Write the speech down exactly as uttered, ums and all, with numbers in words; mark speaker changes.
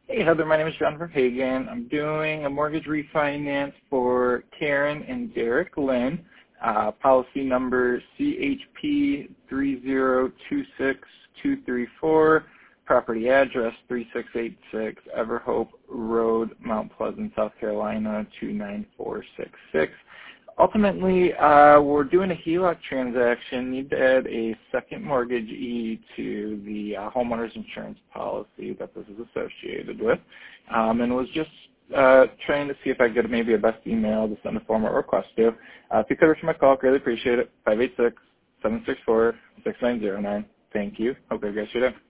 Speaker 1: Hey Heather, my name is John Verhagen. I'm doing a mortgage refinance for Karen and Derek Lynn. Uh, policy number C H P three zero two six two three four. Property address three six eight six Everhope Road, Mount Pleasant, South Carolina two nine four six six. Ultimately, uh, we're doing a H E L O C transaction. Need to add a second mortgagee to the uh, homeowner's insurance policy that this is associated with, um, and was just uh, trying to see if I could get maybe a best email to send a formal request to. Uh, if you could return my call, really appreciate it. five eight six, seven six four, six nine zero nine. Thank you. Hope you guys your day.